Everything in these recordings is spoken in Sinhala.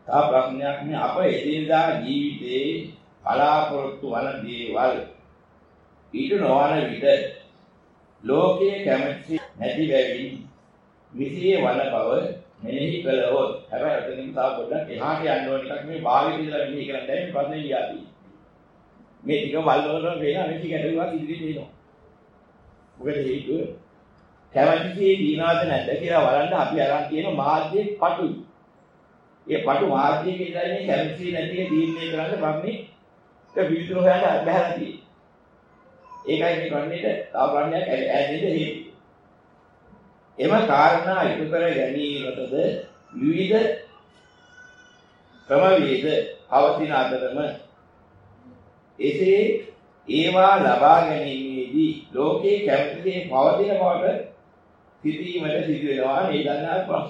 තා ප්‍රශ්නයක් නේ අප එදිනදා ජීවිතේ බලාපොරොත්තු වන දේවල් ඊට නොවන විට ලෝකයේ කැමැති නැති බැවින් විසියේ වන බව මෙනෙහි කළහොත් හැබැයි අතනින් තා පොඩ්ඩක් එහාට යන්න ඕන එකක් මේ භාවිත ඉඳලා මෙනෙහි කරන්න දැන් මේ ප්‍රශ්නේ ලියාදී මේ ටික වල්වලට වෙන අනිත් ගැටලුවක් ඉදිරියට එනවා මොකද හේතුව කැමැතිසේ දිනවද නැද්ද කියලා බලන්න අපි අරන් තියෙන මාධ්‍යයේ පටුයි ඒ පටු මාධ්‍යයේ ඉඳලා මේ කැමැතිසේ නැති එක තීරණය කරන්න ප්‍රශ්නේ ඒක විවිධ හොයන්න බැහැලා තියෙන්නේ ඒකයි මේ ප්‍රශ්නෙට තව ප්‍රශ්නයක් ඇදෙන්න හේතුව එම කාරණා ඉටු කර ගැනීමටද විවිධ ක්‍රමවේද පවතින අතරම එසේ ඒවා ලබා ගැනීමේදී ලෝකයේ කැමැතිසේ පවතින බවට සිටීමට සිදු වෙනවා මේ දන්නා ප්‍රශ්න.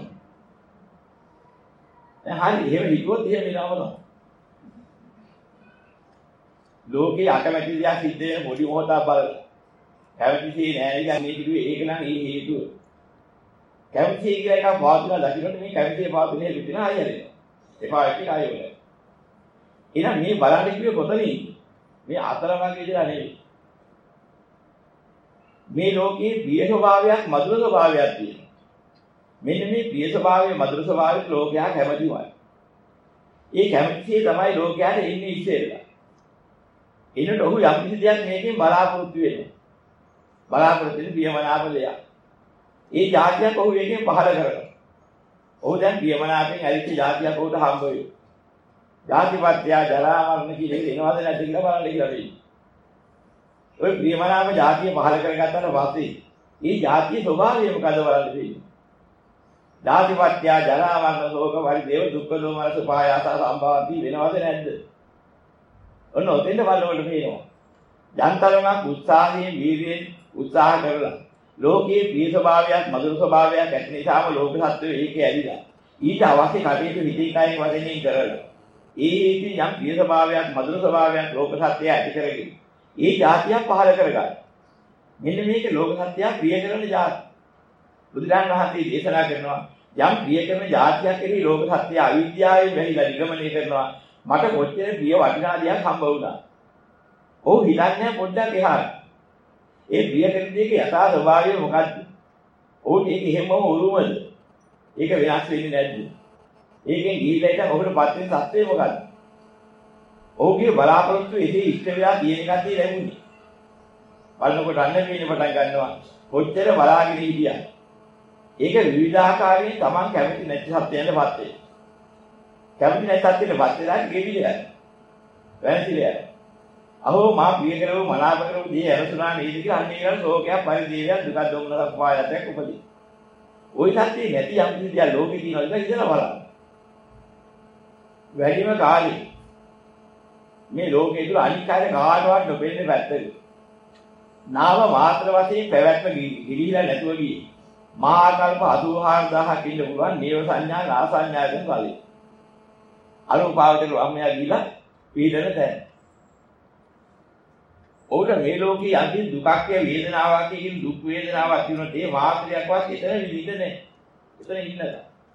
දැන් හරි එහෙම හිතුවොත් එහෙම වෙනවම තමයි. ලෝකයේ අකමැති දෙයක් සිද්ධ වෙන පොඩි මොහොතක් බලලා කැමැතිසේ නැහැ නේද මේ කිව්වේ ඒක නම් ඒ හේතුව. කැමැතිසේ කියලා එකක් පවතින දකින්නට මේ කැමැතිසේ පවතින හේතු දින ආයෙත්. එපා එක ආයෙත්. එහෙනම් මේ බලන්න කිව්වේ කොතනින්ද? මේ අතරමඟ ඉඳලා නෙවෙයි. මේ ලෝකයේ ප්‍රිය ස්වභාවයක් මధుර ස්වභාවයක් තියෙනවා. මෙන්න මේ ප්‍රිය ස්වභාවය මధుර ස්වභාවයට ලෝකයා කැමතිවයි. ඒ කැමතිසේ තමයි ලෝකයාට ඉන්නේ ඉස්සෙල්ලා. එනකොට ඔහු යම් කිසි දෙයක් මේකෙන් බලාපොරොත්තු වෙනවා. බලාපොරොත්තු වෙන ප්‍රියමනාප දෙයක්. ඒ જાතියක් ඔහු මේකෙන් පහළ කරනවා. ඔහු දැන් ප්‍රියමනාපෙන් ඇලිච්ච જાතියක් ඔහුට හම්බ වෙනවා. ජාතිපත්‍ය ජරා මරණ කියන එක එනවද නැද්ද කියලා බලන්න කියලා වෙන්නේ. ඔය ප්‍රියමනාප જાතිය පහල කරගත්තාට පස්සේ මේ જાතියේ ස්වභාවය මොකද බලන්න වෙන්නේ. ජාතිපත්‍ය ජරා මරණ ශෝක පරිදේව දුක්ඛ දෝමනස පායාස සම්භවಂತಿ වෙනවද නැද්ද? ඔන්න ඔතෙන්ද බලනකොට පේනවා. යන්තරමක් උත්සාහයෙන් වීර්යයෙන් උත්සාහ කරලා ලෝකයේ ප්‍රිය ස්වභාවයක් මధుර ස්වභාවයක් ඇති නිසාම ලෝක සත්‍යය ඒකේ ඇලිලා ඊට අවශ්‍ය කටයුතු හිතේ කයින් වශයෙන් කරලා ඒ යම් ප්‍රිය ස්වභාවයක් මధుර ස්වභාවයක් ලෝක සත්‍යය ඇති කරගෙන ඒ જાතියක් පහල කරගන්න. මෙන්න මේක ලෝක සත්‍යය ප්‍රිය කරන જાති. බුදුරජාණන් වහන්සේ දේශනා කරනවා යම් ප්‍රිය කරන જાතියක් කෙරෙහි ලෝක සත්‍යය අවිද්‍යාවෙන් වැහිලා නිගමනය කරනවා මට කොච්චර ප්‍රිය වටිනා දෙයක් හම්බ වුණා. ඔව් හිතන්නේ පොඩ්ඩක් එහාට. ඒ ප්‍රිය කරන දෙයක යථා ස්වභාවය මොකද්ද? ඔව් ඒක එහෙමම උරුමද? ඒක වෙනස් වෙන්නේ නැද්ද? ඒකෙන් ගිහිල්ලා ඉතින් ඔබට පත් වෙන සත්‍යය මොකද්ද? ඔහුගේ බලාපොරොත්තු එසේ ඉෂ්ට වෙලා තියෙන එකක් ලැබුණේ. බලනකොට අන්න මේන පටන් ගන්නවා. කොච්චර බලාගෙන හිටියා. ඒක විවිධාකාරයෙන් Taman කැමති නැති සත්‍යයන්ටපත් වෙනවා. කැමති නැති සත්‍යයටපත් වෙලා ගෙවිලා යනවා. වැරදිලා යනවා. අහෝ මා ප්‍රිය කරව මනාප කරව දී ඇරසුනා නේද කියලා අන්න ඒකට ශෝකයක් පරිදේවයක් දුක දුම්නසක් වායයක් උපදී. ওই සත්‍යය නැති යම් කිසි දෙයක් ලෝකේ තියෙනවා ඉතින් බලන්න. වැඩිම කාලේ මේ ලෝකයේ තුල අනික් අය කාටවත් නොපෙනෙන පැත්තක නාම මාත්‍ර වශයෙන් පැවැත්ම ගිලිහිලා නැතුව ගියේ මහා කල්ප 84000ක් ඉන්න පුළුවන් නේව සංඥා නාසඤ්ඤා කියන කාලේ අනුපාවතේ රාමයා ගිහිලා පීඩන තැන. ඔවුන්ට මේ ලෝකයේ අන්තිම දුකක් වේදනාවක් කියන දුක් වේදනාවක් තියෙනොත් ඒ මාත්‍රයක්වත් එතන විඳින්න නැහැ. එතන ඉන්නද?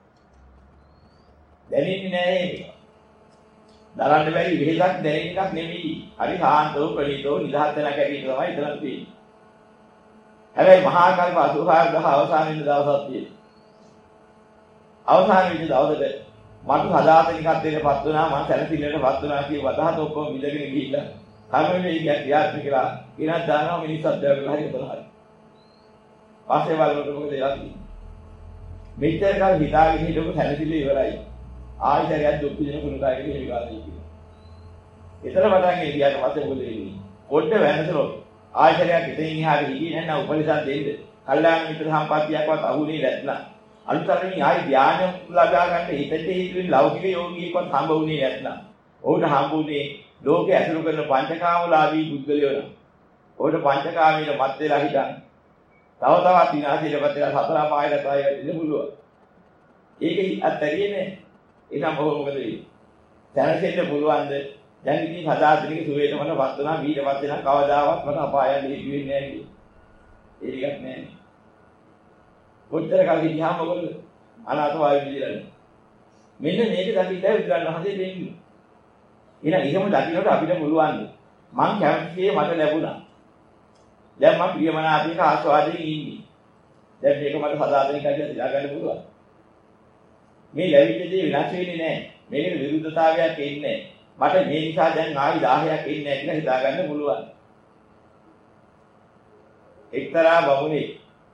දැනෙන්නේ නැහැ ඒක. දරන්න බැරි වෙහෙසක් දැනෙන එකක් නෙවෙයි. හරි සාන්තව ප්‍රණීතව නිදහස් වෙන කැටි තමයි එතන තියෙන්නේ. හැබැයි මහා කල්ප 84000 අවසාන වෙන දවසක් තියෙනවා. අවසාන වෙන දවසට මට සදාතනිකත්වයටපත් වුණා මම සැලසිල්ලටපත් වුණා කියන වදහත් ඔක්කොම විඳගෙන ගිහිල්ලා කර්මයේ ක්‍රියාත්මක කියලා ඉනක් දානවා මිනිස්සුත් දැකලා හරි බලහරි. පස්සේ බලනකොට මොකද වෙලා තියෙන්නේ? මෙච්චර කාල හිතාගෙන හිටපු සැලසිල්ල ඉවරයි. ආයතනයක් දුක් විඳින කුණුකාරයෙක් හේවිකාරී කියනවා. ඒතර වඩාගෙන ගියාට පස්සේ මොකද වෙන්නේ? පොඩ්ඩ වෙනසලොත් ආයතනයක් ඉතින් එහාට හිටියේ නැත්නම් උපනිෂද් දෙන්න. කල්යාණ මිත්‍ර සම්පත්තියක්වත් අහුනේ නැත්නම් අලුතරින් ආයි ධානය ලබා ගන්න හිතේ හිතුවේ ලෞකික යෝගීකවත් හම්බ වුණේ නැත්නම් ඔහුට හම්බුනේ ලෝකේ ඇසුරු කරන පංචකාමලාභී බුද්ධලියෝ නම්. ඔහුට පංචකාමීට මත් වෙලා හිටන්. තව තවත් විනාශයටපත් වෙලා සතර පායකට ආයෙ වෙන්න පුළුවන්. ඒකේ අත්තරියනේ. එහෙනම් ඔහු මොකද වෙන්නේ? දැනසෙන්න පුළුවන්ද? දැන් ඉතින් සදාතනික සුවේට මට වත් වෙනා ඊටපත් වෙනා කවදාවත් මට අපායන් දෙහි වෙන්නේ නැහැ කියේ. ඒක ටිකක් නෑ. කොච්චර කල් ගියාම මොකද? අනාථ වායු විදිහට. මෙන්න මේක දකින්නයි බුදුරන් වහන්සේ දෙන්නේ. එහෙනම් එහෙම දකින්නට අපිට පුළුවන්. මං කැමතිසේ මට ලැබුණා. දැන් මම ප්‍රියමනාපයක ආස්වාදයෙන් ඉන්නේ. දැන් මේක මට සදාතනිකව හිතා ගන්න පුළුවන්. මේ ලැබිච්ච දේ විනාශ වෙන්නේ නැහැ. මේකේ විරුද්ධතාවයක් එන්නේ නැහැ. මට මේ නිසා දැන් ආයි 10ක් එන්නේ නැහැ කියලා හිතා ගන්න පුළුවන්. එක්තරා බමුණෙක්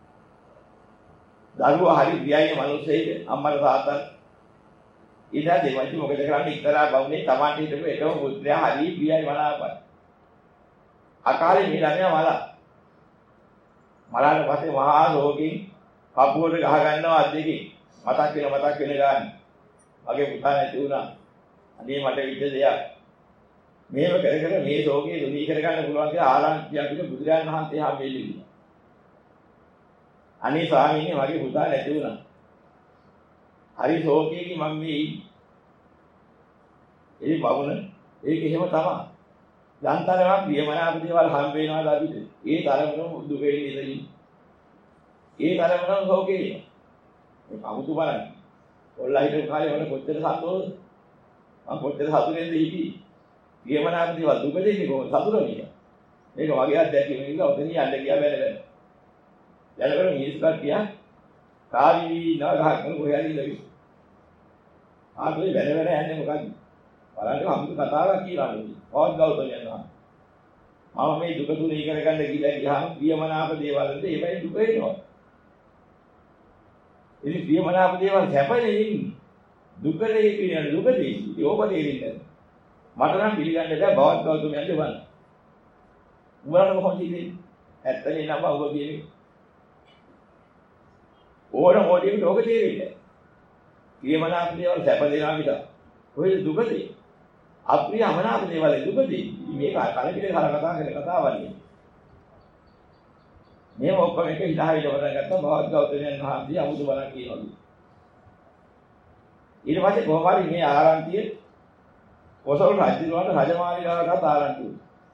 දරුවා හරි ප්‍රියයි මිනිස්සෙයිද අම්මට තාත්තට ඊට දෙවන්ති මොකද කරන්නේ එක්තරා බමුණේ Tamanට හිටපු එකම පුත්‍රයා හරි ප්‍රියයි මනාපයි. අකාලේ මේ ළමයා මලාට පස්සේ මහා ශෝකයෙන් කපුවට ගහ ගන්නවා අද්දකින් මතක් වෙන ගාන. මගේ පුතා නැති වුණා. අනේ මට විද්ද දෙයක්. මේව කර මේ ශෝකේ දුනී කර ගන්න පුළුවන් කියලා ආරංචිය අපිට බුදුරජාණන් වහන්සේ හම්බෙන්නේ. අනේ ස්වාමීනි මගේ පුතා නැති වුණා. හරි ශෝකයේදී මම මේ ඒ බවුන ඒක එහෙම තමයි. යන්තරම ප්‍රියමනාප දේවල් හම්බ වෙනවාද අපිට? ඒ තරමම දුකේ ඉඳින්. ඒ තරමම ශෝකේ. මේ කමුතු බලන්න. ඔල්ලා හිටු කාලේ වල කොච්චර සතුටුද? මම කොච්චර සතුටෙන්ද හිටියේ? ප්‍රියමනාප දේවල් දුක දෙන්නේ කොහොමද සතුටු වෙන්නේ? මේක වගේ අත්දැකීම ඉන්න ඔතන යන්න ගියා බැලගෙන. යනකොට මිනිස්සුත් කියා කාලී නාගහක් කොහේ හරි ඉඳලා. ආකලේ බැලගෙන යන්නේ මොකක්ද? බලන්න අමුතු කතාවක් කියලා නෙමෙයි. පවත් ගෞතම යනවා. මම මේ දුක තුනී කරගන්න ගියාම ප්‍රියමනාප දේවල් වලට ඒවයි දුක එනවා. ඉතින් ප්‍රියමනාප දේවල් සැපනේ ඉන්නේ. දුකනේ කියන්නේ දුකදී. ඒ ඕපදේරින්නේ. මට නම් පිළිගන්න බෑ පවත් ගෞතම යන්නේ බලන්න. උඹලට කොහොමද ඉන්නේ? ඇත්තනේ නම ඔබ කියන්නේ. ඕන මොඩියකට ඕක තේරෙන්නේ. ප්‍රියමනාප දේවල් සැප දෙනවා මිස කොහෙද දුකදී? අප්‍රිය අමනාප දේවල් දුකදී. මේක කලකිරේ කතා කරන කතාවක් නෙවෙයි. මේ ඔක්කොම එක හිතාවිල වරන් ගත්තා බවත් ගෞතමයන් වහන්සේ අමුතු බලක් කියනවා. ඊට පස්සේ කොහොමද මේ ආරාන්තිය කොසල් රජුලට රජමාලිගාවට ආරාන්තිය.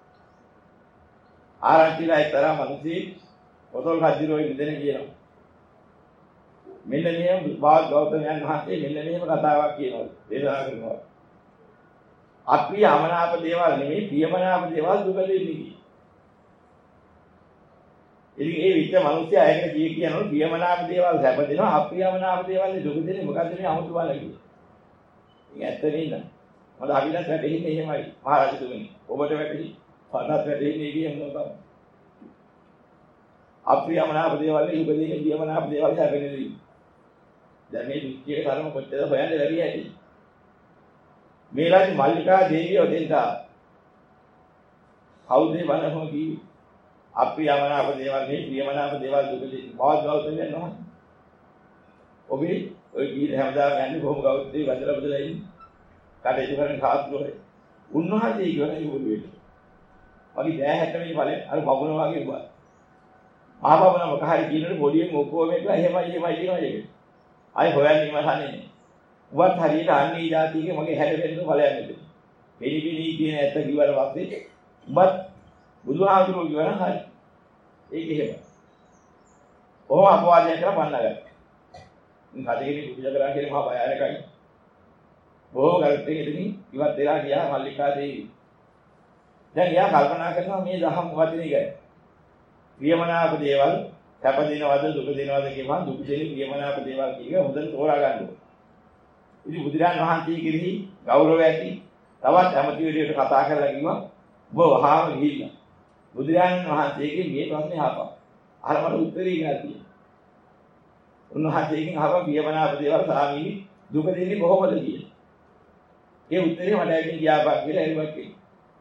ආරාන්තිලා එක්තරා මිනිස්සෙක් කොසල් රජුරෝ ඉඳගෙන කියනවා. මෙන්න මෙහෙම බවත් ගෞතමයන් වහන්සේ මෙන්න මෙහෙම කතාවක් කියනවා. දේශනා කරනවා. අප්‍රිය අමනාප දේවල් නෙමෙයි ප්‍රියමනාප දේවල් දුක දෙන්නේ. ඉතින් ඒ විදිහ මිනිස්සයා ඒකට කියනවා ප්‍රියමනාප දේවල් සැප දෙනවා අප්‍රියමනාප දේවල් දුක දෙන්නේ මොකද්ද මේ 아무තු බල කියන්නේ. ඒක ඇත්ත නේද? මම අවිලත් වැටෙන්නේ එහෙමයි. මහරජතුමනි. ඔබට වැටෙන්නේ පරණත් වැටෙන්නේ කියන තමයි. අප්‍රියමනාප දේවල් දුක දෙන්නේ ප්‍රියමනාප දේවල් සැප දෙන්නේ. දැන් මේ දුක්ඛයේ කර්ම කොච්චර හොයන්නේ වැඩි ඇති. මේ රාජ මල්ලිකා දේවිය ඔතෙන්ට කවුද බණහොම කිව්වේ? අප්‍රියමනාප දේවල් නෙවෙයි ප්‍රියමනාප දේවල් දුක දෙන්නේ. බවත් ගෞතමයන් වහන්සේ. ඔබේ ඔය කීර හැමදාම යන්නේ කොහොම ගෞතමේ වදලා බදලා ඉන්නේ. කටයුතු කරන සාස්ත්‍රෝය. උන්වහන්සේ කියවනේ වුණ වෙන්නේ. වගේ දෑ හැටෙන්නේ ඵලෙන් අර බබුන වගේ උඹ. මහා බබුන මොක හරි කියනකොට පොඩියෙන් ඔක්කොම එකලා එහෙමයි කියනවා ඒක. ආයි හොයන්නේ ඉවසන්නේ නැහැ. උවත් හරියට අන්නේ જાතියගේ මගේ හැඩ වෙන්න ඵලයක් නෙමෙයි. පිළිපිලී කියන ඇත්ත කිව්වට පස්සේ උඹත් බුදුහාමුදුරුවෝ කියවන හරි. ඒක එහෙම. කොහොම අපවාදයක් කරලා පන්නගත්තා. ඉතින් කඩේදී පුජා කරා කියන මහා භයානකයි. බොහෝ ගල්තේ ඉතින් ඉවත් වෙලා ගියා මල්ලිකා දේවි. දැන් එයා කල්පනා කරනවා මේ දහම් වචනේ ගැන. ප්‍රියමනාප දේවල් සැප දිනවද දුක දිනවද කියපන් දුක දෙලි ප්‍රියමනාප දේවල් කියක හොඳට තෝරා ගන්න ඕනේ. ඉතින් බුදුරන් වහන්සේ කෙරෙහි ගෞරවය ඇති තවත් ඇමතිවරයෙකුට කතා කරලා කිව්වා ඔබ වහාම ගිහිල්ලා බුදුරන් වහන්සේගෙන් මේ ප්‍රශ්නේ අහපන්. අහලා මට උත්තරේ ගන්න තියෙනවා. උන්වහන්සේගෙන් අහපන් ප්‍රියමනාප දේවල් සාමීනි දුක දෙන්නේ කොහොමද කියලා. ඒ උත්තරේ මට ඇවිත් ගියාපක් කියලා එරුවක් කිව්වා.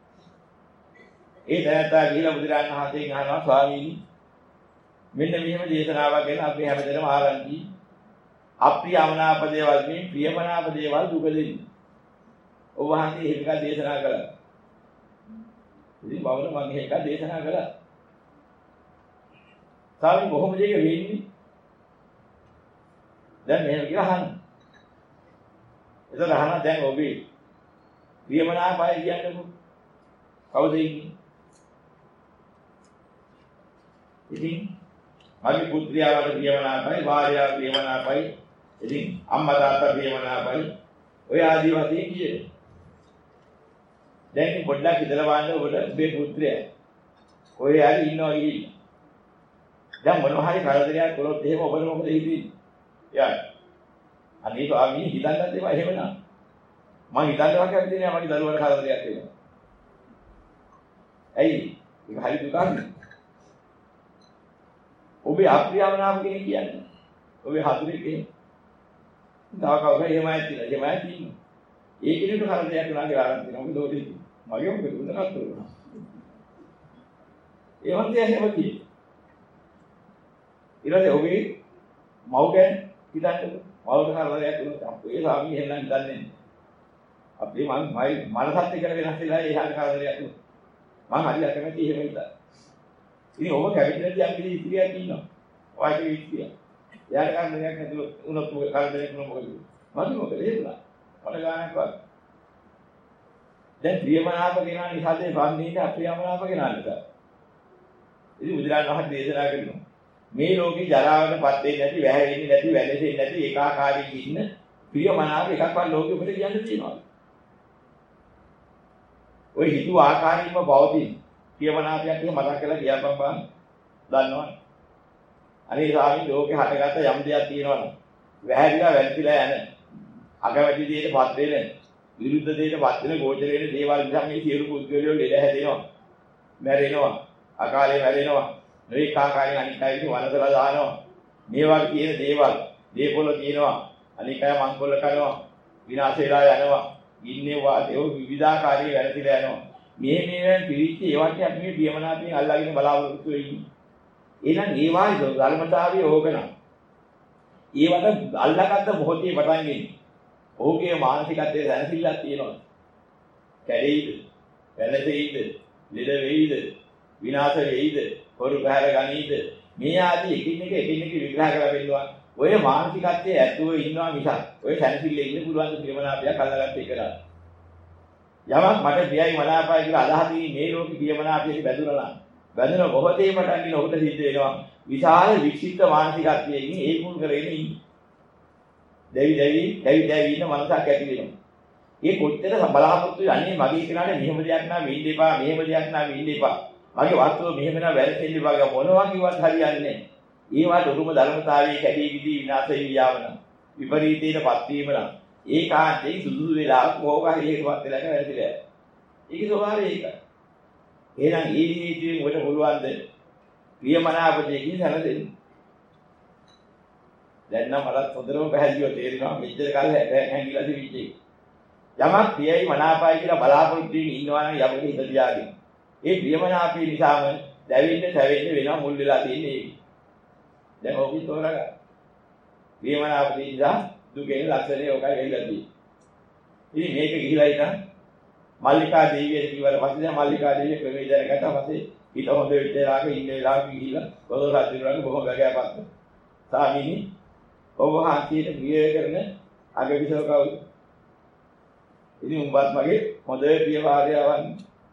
ඒ දැනටා ගිහිලා බුදුරන් වහන්සේගෙන් අහනවා ස්වාමීනි මෙන්න මෙහෙම දේශනාවක් ගැන අපි හැමදේම ආරම්භයි. අප්‍රියමනාප දේවල් මේ ප්‍රියමනාප දේවල් දුක දෙන්නේ. ඔබ වහන්සේ එහෙම එකක් දේශනා කළා. ඉතින් බවන මම එහෙම එකක් දේශනා කළා. සාමි කොහොමද ඒක වෙන්නේ? දැන් මෙහෙම කියලා අහන්න. එතකොට අහන්න දැන් ඔබේ ප්‍රියමනාපය කියන්නේ කවුද ඉන්නේ? ඉතින් මගේ පුත්‍රයාට ප්‍රියමනාපයි, භාර්යාව ප්‍රියමනාපයි. ඉතින් අම්මා තාත්තා ප්‍රියමනාපයි. ඔය ආදී වශයෙන් කියනවා. දැන් පොඩ්ඩක් හිතලා බලන්න ඔබට ඔබේ පුත්‍රයා කොහේ හරි ඉන්නවා ගිහින්. දැන් මොනවා හරි කරදරයක් කළොත් එහෙම ඔබට මොකද හිතෙන්නේ? යා. අනේ ස්වාමී හිතන්නත් ඒවා එහෙම නෑ. මම හිතන්නවා කැමති නෑ මගේ දරුවට කරදරයක් වෙනවා. ඇයි? ඒක හරි දුකක්. ඔබේ අප්‍රියමනාප කෙනෙක් කියන්නේ. ඔබේ හතුරෙක් එහෙම. තව කවුරු එහෙමයි තියෙනවා. එහෙමයි තියෙනවා. ඒ කෙනෙකුට කරදරයක් වුණා කියලා අරන් තියෙනවා. මොකද ඔතේ මගේ මොකද උන්දකත් උනා. ඒ වගේ එහෙම තියෙනවා. ඊළඟට ඔබේ මව් ගැන හිතන්නකෝ. මව්ට කරදරයක් වුණොත් අපේ ස්වාමී එහෙම හිතන්නේ නැහැ. අපේ මනසත් එක්ක වෙනස් වෙලා එහාට කරදරයක් වුණා. මම හරි අකමැති එහෙම හිතා. ඉතින් ඔබ කැමති නැති යම් කිසි ඉස්තිරියක් ඉන්නවා. ඔයගේ ඉස්තිරිය. එයාට කරදරයක් නැතුව උනොත් කරදරයක් වුණොත් මොකද? මම මොකද හේතුණා? මොන ගානක්වත්. දැන් ප්‍රියමනාප කෙනා නිසාද වන්නේ අප්‍රියමනාප කෙනා නිසා. ඉතින් බුදුරජාණන් වහන්සේ දේශනා කරනවා මේ ලෝකේ ජරාවටපත් වෙන්නේ නැති, වැහැෙන්නේ නැති, වැළෙන්නේ නැති ඒකාකාරී ඉන්න ප්‍රියමනාප එකක්වත් ලෝකෙ උඩට කියන්න තියෙනවා. ඔය හිතුව ආකාරයෙන්ම පවතින ප්‍රියමනාපයක් එක මතක් කරලා කියපම් බං දන්නවනේ. අනේ ස්වාමීන් ලෝකේ හටගත්ත යම් දෙයක් තියෙනවනේ. වැහැරිලා වැළපිලා යන අගමැති දෙයකටපත් වෙන විරුද්ධ දෙයකටපත් වෙන ගෝචර වෙන දේවල් නිසා මේ සියලු පුද්ගලයෝ ලෙඩ හැදෙනවා. මැරෙනවා. අකාලේ මැරෙනවා. නොඑක ආකාරයෙන් අනික් අයගේ වනසලා දානවා. මේ වගේ තියෙන දේවල්, දේපොළ තියෙනවා. අනික් අය මංකොල්ල කරනවා. විනාශ වෙලා යනවා. ඉන්නේ වාතේ විවිධාකාරී වැළපිලා යනවා. මේවෙන් පිළිච්ච ඒවට අපි මේ ප්‍රියමනාපයෙන් අල්ලාගෙන බලාපොරොත්තු වෙන්නේ. එහෙනම් ඒ වාගේ ධර්මතාවයේ ඕකන. ඒවට අල්ලාගත්ත මොහොතේ පටන් ගන්නේ. ඕකේ මානසිකත්වයේ දැනසිල්ලක් තියෙනවා. කැඩෙයිද? වැළපෙයිද? ලෙඩ වෙයිද? විනාශ වෙයිද? හොරු බහැර ගනීද? මේ ආදී එකින් එක විග්‍රහ කරලා වෙන්නවා. ඔය මානසිකත්වයේ ඇතුව ඉන්නවා මිසක් ඔය සැනසෙල්ලේ ඉන්න පුළුවන් ප්‍රියමනාපයක් අල්ලාගත්ත එක නෑ. යමක් මට ප්‍රියයි මනාපයි කියලා අදහසින් මේ ලෝකේ ප්‍රියමනාපයේ බැඳුනලා බැඳුන මොහොතේ පටන් ඔහුට සිද්ධ වෙනවා විශාල වික්ෂිප්ත මානසිකත්වයෙන් ඒකුල් කරගෙන ඉන්නේ. දැවි ඉන්න මනසක් ඇති වෙනවා. ඒ කොච්චර බලාපොරොත්තු යන්නේ මගේ කෙනාට මෙහෙම දෙයක් නා වෙන්න එපා, මෙහෙම දෙයක් නා වෙන්න එපා. මගේ වස්තුව මෙහෙම නා වැරදෙන්න එපා මොනවා කිව්වත් හරියන්නේ නැහැ. ඒවට උරුම ධර්මතාවයේ කැඩී ගිදී විනාශ වෙවියාවන විපරීතයටපත් වීම නම් ඒකාන්තයෙන් සුදුසු වෙලාවක මොකක් හේතුවත් වෙලා වැරදිලා. ඒකේ ස්වභාවය ඒකයි. එහෙනම් ඒ හේතුවෙන් ඔබට පුළුවන්ද ප්‍රියමනාප දෙකින් සැලසෙන්න. දැන් නම් මට හොඳටම පැහැදිලිව තේරෙනවා මෙච්චර කාල හැංගිලා තිබිච්ච එක. යමක් ප්‍රියයි මනාපයි කියලා බලාපොරොත්තු වෙමින් ඉන්නවා නම් යමක හිත තියාගෙන. ඒ ප්‍රියමනාපී නිසාම දැවෙන්න සැවෙන්න වෙනවා මුල් වෙලා තියෙන්නේ ඒක. දැන් ඔබ තෝරගන්න. ප්‍රියමනාප නිසා දුකේ ලක්ෂණය ඔකයි වෙයිලා තියෙන්නේ. ඉතින් මේක ගිහිලා ඉතින් මල්ලිකා දේවියට කිව්වට පස්සේ දැන් මල්ලිකා දේවිය ක්‍රමයේ දැනගත්තා පස්සේ ඊට හොඳ වෙච්ච වෙලාවක ඉන්න වෙලාවක ගිහිලා පොදොස් රජුණන් බොහොම වැගෑපත්. සාමිනි ඔබ වහන්සේට ප්‍රිය කරන අගවිසව කවුද? ඉතින් උඹත් මගේ හොඳ ප්‍රිය භාර්යාවන්.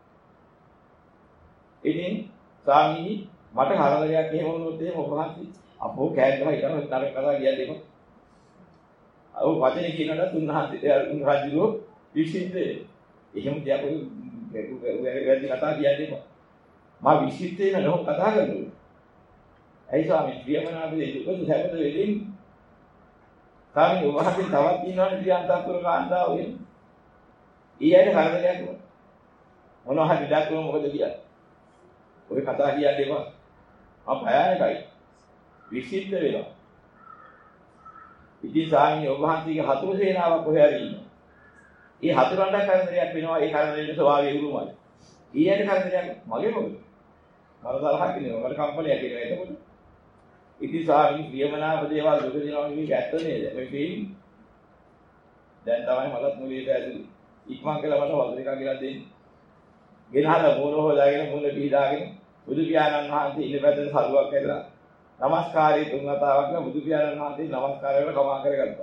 ඉතින් සාමිනි මට හරවලයක් එහෙම වුණොත් එහෙම ඔබ වහන්සේ අපෝ කෑගහලා ඉතන නරක කතා කියන්නේ දෙක. ඔව් වචනේ කියනකොට තුන්හත් රජුරෝ විශ්ින්ද එහෙම දෙයක් වැඩි කතා කියන්නේ මම විශ්ින්ද වෙන නෝ කතා කරනවා. ඇයි ස්වාමී ප්‍රියමනාපේ දුකද සැපද වෙලින් ස්වාමී ඔබ වහන්සේ තවත් ඉන්නවනේ ප්‍රියන්තපුර කාන්තාව වෙන. ඊයට කරදරයක් මොනවා හරි දෙයක් වුණොත් මොකද කියන්නේ? ඔය කතා කියන්නේ ඒවා අපයනකයි විශ්ින්ද වෙනවා. ඉතින් ස්වාමී ඔබ වහන්සේගේ හතුරු සේනාවක් කොහේ හරි ඉන්නවා. ඒ හතුරන්ට කරදරයක් වෙනවා. ඒ කරදරේට ස්වභාවය උරුමයි. ඊයට කරදරයක් මගේ මොකද? මරදාලහක් නෙවෙයි. මට කම්පලයක් එනවා එතකොට. ඉතින් ස්වාමී ප්‍රියමනාප දේවල් දුක දෙනවා කියන්නේ ඇත්ත නේද? මේ දෙයින් දැන් තමයි මලත් මුලියට ඇතුළේ. ඉක්මන් කළා මට වතුර එකක් ගෙනත් දෙන්න. ගෙනහලා මූණ හොදාගෙන මූණ පිහදාගෙන බුදු පියාණන් වහන්සේ ඉන්න පැත්තට සරුවක් ඇදලා නමස්කාරය තුන් වතාවක් නා බුදු පියාණන් වහන්සේ නමස්කාරයට කමා කරගත්තා.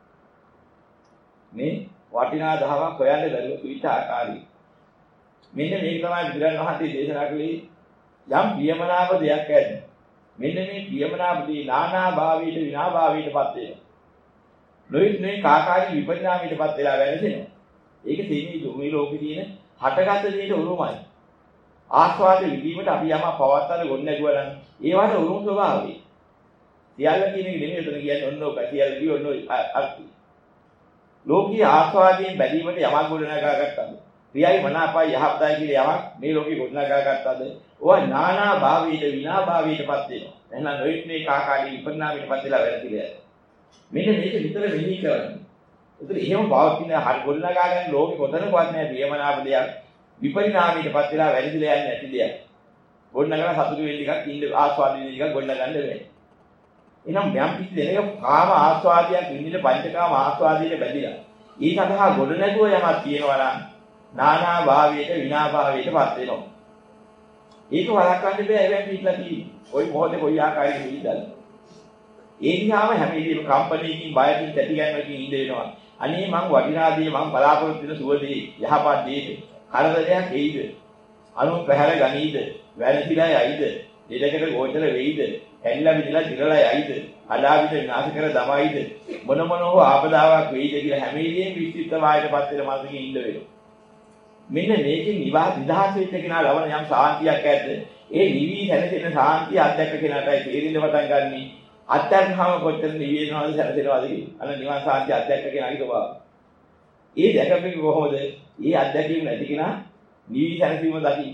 මේ වටිනා දහමක් හොයන්න බැරුව පිට ආකාරී. මෙන්න මේක තමයි බුදුරන් වහන්සේ දේශනා කළේ යම් ප්‍රියමනාප දෙයක් ඇද්ද. මෙන්න මේ ප්‍රියමනාප දී නානා භාවීට විනා භාවීටපත් වෙනවා. නොයි කාකාරී විපරිණාමයටපත් වෙලා වැළඳෙනවා. ඒක තේමී මේ ලෝකේ තියෙන හටගත් දේට උරුමයි. ආස්වාද විදීමට අපි යම පවත්තල ගොඩ නැගුවා නම් ඒවට උරුම ස්වභාවය. සියල්ල කියන එක නෙමෙයි උතන කියන්නේ ඔන්න ඔක සියල්ල කිය ඔන්න අර්ථය. ලෝකීය ආස්වාදයෙන් බැඳීමට යමක් ගොඩ නගා ගත්තද? ප්‍රියයි මනාපයි යහපතයි කියලා යමක් මේ ලෝකේ ගොඩ නගා ගත්තද? ඕවා නානා භාවීට විනා භාවීටපත් වෙනවා. එහෙනම් නොයිත්නේ කාකාරී විපරිණාමයටපත් වෙලා වැළඳිලා. මෙන්න මේක විතර මෙහි කරන්නේ. ඒතර එහෙම භාවකින හරි ගොඩ නගා ගන්න ලෝකෙ කොතනකවත් නැහැ ප්‍රියමනාප දෙයක්. විපරිණාමයටපත් වෙලා වැළඳිලා යන්නේ නැති දෙයක්. ගොඩ නගලා සතුටු වෙන්න ටිකක් ඉන්න ආස්වාදින ටිකක් ගොඩ නගන්න බැහැ. එහෙනම් යම් කිසි දෙයක කාම ආස්වාදයක් විඳින පංචකාම ආස්වාදයට බැඳිලා ඊ සඳහා ගොඩ නැගුව යමක් තියෙනවා නම් නානා භාවයට විනා භාවයටපත් වෙනවා. ඒක වළක්වන්න බෑ එවෙන් පිටලා තියෙන්නේ. කොයි මොහොතේ කොයි ආකාරයකින් පිළිදල්. ඒ නිසාම හැම වෙලේම කම්පැනිකින් බයකින් තැටි ගන්නකින් ඉඳ වෙනවා. අනේ මං වටිනා දේ මං බලාපොරොත්තු වෙන සුවදී යහපත් දේද කරදරයක් එයිද? අනුන් පැහැර ගනීද? වැරදිලා යයිද? දෙලකට ගෝචර වෙයිද? ඇල්ලා විදලා දිරලා යයිද? අලාවිද විනාශ කර දමයිද? මොන හෝ ආපදාවක් වෙයිද කියලා හැම වෙලේම විචිත්ත වායයටපත් වෙන මාසකින් ඉඳ වෙනවා. මෙන්න මේකෙන් නිදහස් වෙච්ච කෙනා ලබන යම් සාන්තියක් ඇද්ද? ඒ නිවි හැනෙන සාන්තිය අත්දැක කෙනාටයි තේරෙන්න පටන් ගන්නෙ. අත්දැකීම කොච්චර නිවි වෙනවද සැරසෙනවද කියලා. අන්න නිවන් සාන්තිය අත්දැක කෙනාගේ ස්වභාවය. ඒ දැකපෙක කොහොමද? ඒ අත්දැකීම නැති කෙනා නිවි හැනසීම දකින්න.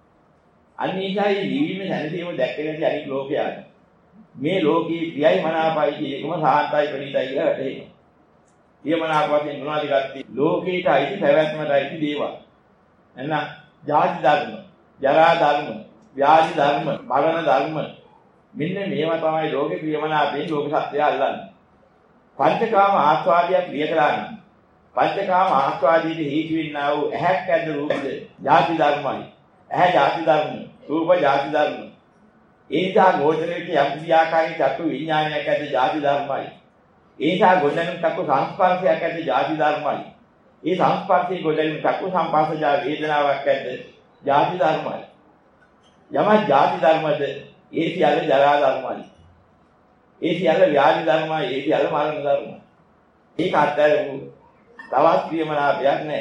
අනිසයි නිවිම හැනසීම දැක්කේ නැති අනිත් ලෝකයාට. මේ ලෝකී ප්‍රියයි මනාපයි කියන එකම සාන්තයි ප්‍රණීතයි කියලා වැටහෙනවා. ප්‍රියමනාප වශයෙන් මොනවද ගත්තේ? ලෝකීට අයිති පැවැත්මට අයිති දේවල්. එන්න ජාති ධර්ම, ජරා ධර්ම, ව්‍යාධි ධර්ම, මරණ ධර්ම. මෙන්න මේවා තමයි ලෝකේ ප්‍රියමනාපයෙන් ලෝක සත්‍යය අල්ලන්නේ. පංචකාම ආස්වාදයක් ප්‍රිය කරා නම් පංචකාම ආස්වාදයේ හේතු වෙන්නා වූ ඇහැක් ඇද්ද රූපද ජාති ධර්මයි. ඇහැ ජාති ධර්ම, රූප ජාති ධර්ම. ඒ නිසා ගෝචරයේ යම් ක්‍රියාකාරී චක්කු විඥානයක් ඇද්ද ජාති ධර්මයි. ඒ නිසා ගොඩනැගෙන චක්කු සංස්පර්ශයක් ඇද්ද ජාති ධර්මයි. ඒ සංස්පර්ශයේ ගොඩනැගෙන චක්කු සංපස්සජා වේදනාවක් ඇද්ද ජාති ධර්මයි. යම ජාති ධර්මද ඒ සියල්ල ජරා ධර්මයි. ඒ සියල්ල ව්‍යාධි ධර්මයි. ඒ සියල්ල මරණ ධර්මයි. ඒක අත්හැරපු තවත් ප්‍රියමනාපයක් නැහැ.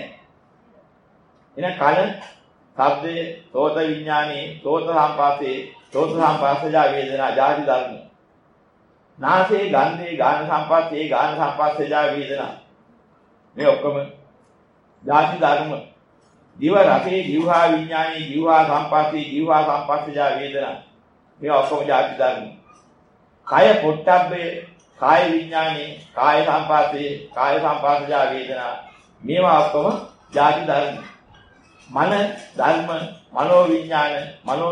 එන කන ශබ්දයේ සෝත විඥානේ සෝත සම්පාසේ සෝත සම්පාසජා වේදනා ජාති ධර්ම. නාසයේ ගන්ධේ ගාන සම්පාසේ ගාන සම්පාසජා වේදනා. මේ ඔක්කොම ජාති ධර්ම. දිව රසේ જીවහා විඥානේ જીවහා සම්පාසේ જીවහා සම්පාසජා වේදනා. මේ ඔක්කොම ජාති ධර්ම. කාය පොට්ටබ්බේ කාය විඥානේ කාය සම්පාසේ කාය සම්පාසජා වේදනා. මේවා ඔක්කොම ජාති ධර්ම. මන ධර්ම මනෝ විඥාන මනෝ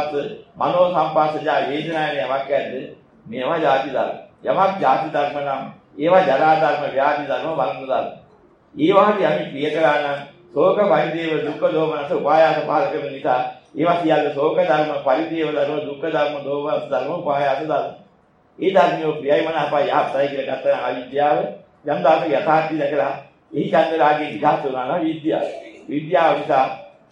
සම්පස්සජා වේදනාවේ යමක් ඇද්ද මේවා ජාති ධර්ම. යමක් ජාති ධර්ම නම් ඒවා ජරා ධර්ම, ව්‍යාධි ධර්ම, මරණ ධර්ම. ඒවාට යමි ප්‍රිය කරා නම් ශෝක පරිදේව දුක්ඛ දෝමනස උපායාස පහල කරන නිසා ඒවා සියල්ල ශෝක ධර්ම, පරිදේව ධර්ම, දුක්ඛ ධර්ම, දෝමනස ධර්ම, උපායාස ධර්ම. ඒ ධර්මියෝ ප්‍රියයි මනාපයි යහපතයි කියලා ගන්න අවිද්‍යාව යම් දායක යථාර්ථය දැකලා එහි චන්ද රාගයේ නිදහස් වෙනවා නම් විද්‍යාව. විද්‍යාව නිසා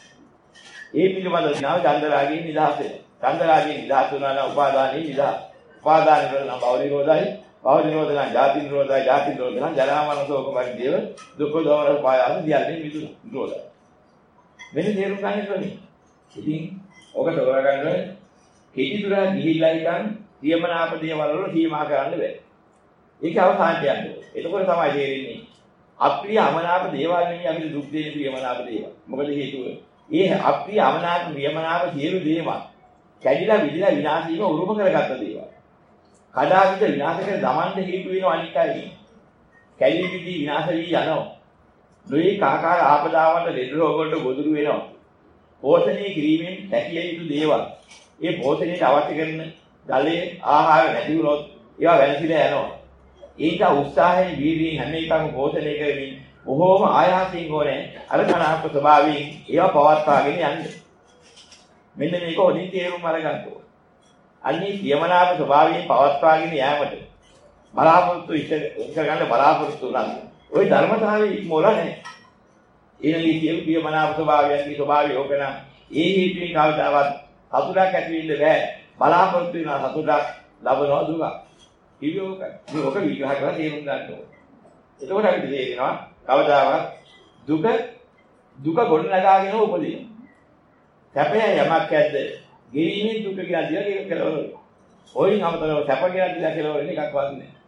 ඒ පිළිබඳව ඥාන චන්දරාගයෙන් නිදහස් වෙනවා. චන්දරාගයෙන් නිදහස් වෙනවා නම් උපාදානෙ නිදහස්. උපාදාන කරන භව නිරෝධයි, භව නිරෝධ නම් ජාති නිරෝධයි, ජාති නිරෝධ නම් ජරා මරණ ශෝක පරිදේව දුක්ඛ දෝමන උපායාස දියල්ලේ මිදුණු නිරෝධයි. මෙන්න තේරුම් ගන්න ඕනේ. ඉතින් ඔක තෝරගන්න කෙටි දුර ගිහිල්ලා ඉතින් සියමනාප දේවල් වල සීමා කරන්න බෑ. ඒක අවසානට යන්න ඕනේ. එතකොට තමයි තේරෙන්නේ අප්‍රිය අමනාප දේවල් නෙමෙයි අපිට දුක් දෙන ප්‍රියමනාප දේවල්. මොකද හේතුව? ඒ අප්‍රිය අමනාප ප්‍රියමනාප සියලු දේවල් කැඩිලා විදිලා විනාශ වීම උරුම කරගත්ත දේවල්. කඩාවිද විනාශ කර දමන්න හේතු වෙන අනිකයි. කැඩි විදි විනාශ වී යනවා. නොයේ කාකාර ආපදාවන්ට ලෙඩ රෝග වලට ගොදුරු වෙනවා. පෝෂණය කිරීමෙන් හැකිය යුතු දේවල්. ඒ පෝෂණයට අවශ්‍ය කරන ජලයේ ආහාර නැති වුණොත් ඒවා වැළසීලා යනවා. ඒක උත්සාහයෙන් වීර්යයෙන් හැම එකම පෝෂණය කරමින් බොහෝම ආයාසයෙන් ඕනේ අර කනාප ස්වභාවයෙන් ඒවා පවත්වාගෙන යන්න. මෙන්න මේක හොඳින් තේරුම් අරගන්න ඕනේ. අන්නේ සියමනාප ස්වභාවයෙන් පවත්වාගෙන යෑමට බලාපොරොත්තු ඉස්සරගන්න බලාපොරොත්තු උනන්ද. ওই ධර්මතාවයේ ඉක්මෝලා නැහැ. ඒනලී සියලු සියමනාප ස්වභාවයන්ගේ ස්වභාවය ඕකනම් ඒ හේතුවෙන් කවදාවත් සතුටක් ඇති වෙන්න බෑ. බලාපොරොත්තු වෙන සතුටක් ලබනවා දුක. ඉතින් ඕක විග්‍රහ කරලා තේරුම් ගන්න ඕනේ. එතකොට අපිට තේරෙනවා කවදාවත් දුක ගොඩනගාගෙන උපදිනවා. සැපය යමක් ඇද්ද? ගෙවීමෙන් දුක කියලා දිලා ඒක කෙලවර වෙනවා. ඔයින් අමතරව සැප කියලා දිලා කෙලවර වෙන එකක් වත් නෑ.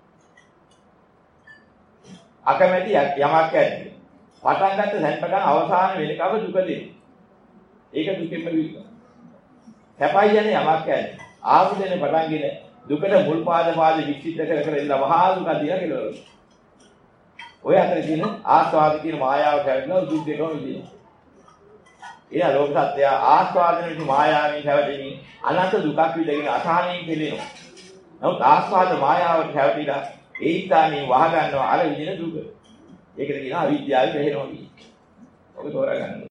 අකමැති යමක් ඇද්ද? පටන් ගත්ත සැපකන් අවසාන වෙනකම දුක දෙනවා. ඒක දුකෙන්ම විඳිනවා. සැපයි යන්නේ යමක් ඇද්ද? ආපු දෙන පටන්ගෙන දුකට මුල් පාද විචිත්ත කර ඉඳලා මහා දුක දිලා කෙලවර වෙනවා. ඔය අතරේ තියෙන ආස්වාද කියන මායාව කැවෙනවා දුක් දෙකම විඳිනවා. එයා ලෝක සත්‍යය ආස්වාදන විදි මායාවෙන් හැවටෙමින් අනන්ත දුකක් විඳගෙන අසහනයෙන් කෙලෙනවා. නමුත් ආස්වාද මායාවට හැවටිලා ඒ ස්ථානේ වහ ගන්නවා අර විදින දුක. ඒකට කියනවා අවිද්‍යාව වෙහෙනවා කියන්නේ. ඔබ තෝරා ගන්න.